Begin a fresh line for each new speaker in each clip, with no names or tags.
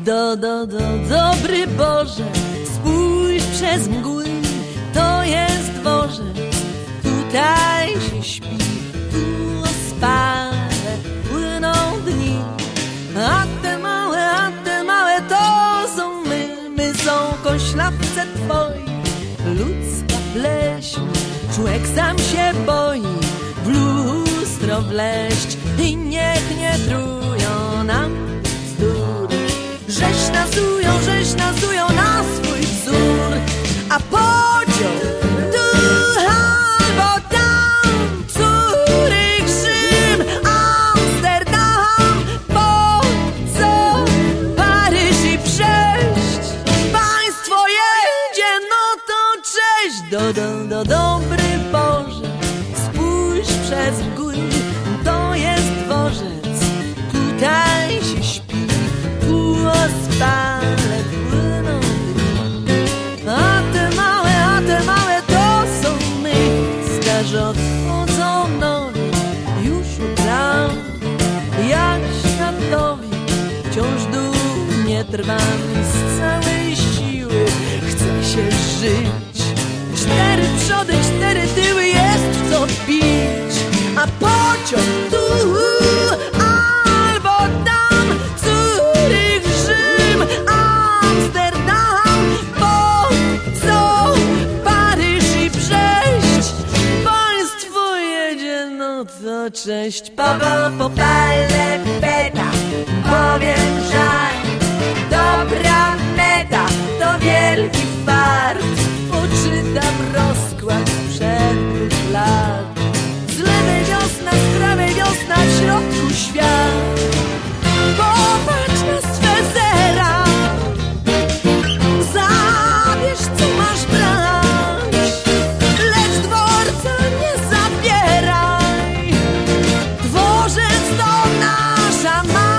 Dobry Boże, spójrz przez mgły, to jest dworzec, tutaj się śpi, tu ospale płyną dni, a te małe to są my są koślawce twoi, ludzka pleśń, człowiek sam się boi, w lustro wleść i niech nie trują nam bzdury. Żeś nazują na swój wzór, a podział tu albo tam, Curych, Rzym, Amsterdam, po co Paryż i Brześć? Państwo jedzie, no to cześć, dobry Boże, spójrz przez mgły, to jest dworzec, tutaj się śpi, tu ospale płyną dni, a te małe to są my, starzy odchodzą nowi, już ubrał, jak światowi, wciąż dumnie trwamy z całej siły, chce się żyć, 4 przody, 4 tyły, jest co pić, a pociąg tu albo tam, Curych, Rzym, Amsterdam, po co Paryż i Brześć? Państwo jedzie, no to cześć.
Popale beta, powiem żal, dobra meta, to wielki fart.
Poczytam rozkład sprzed 2 lat, z lewej wiosna, z prawej wiosna, w środku świat. Popatrz na swe zera, zabierz co masz brać, lecz dworca nie zabieraj, dworzec to nasza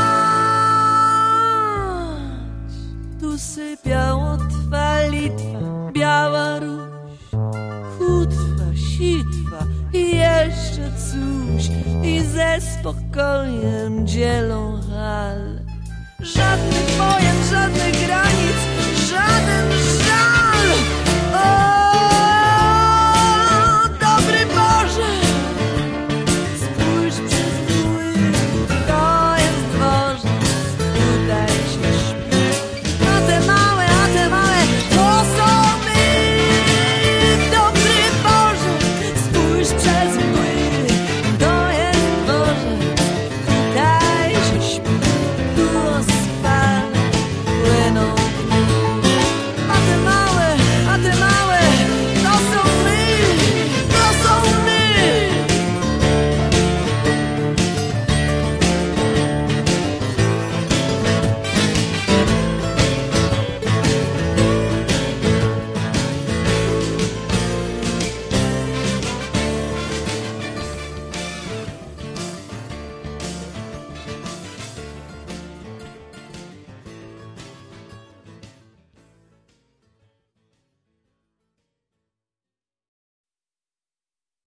mać. Tu sypiało Twa Litwa, Biała Ruś, Hutwa, Sitwa i jeszcze coś, i ze spokojem dzielą hal. Żadnych wojen, żadnych gra,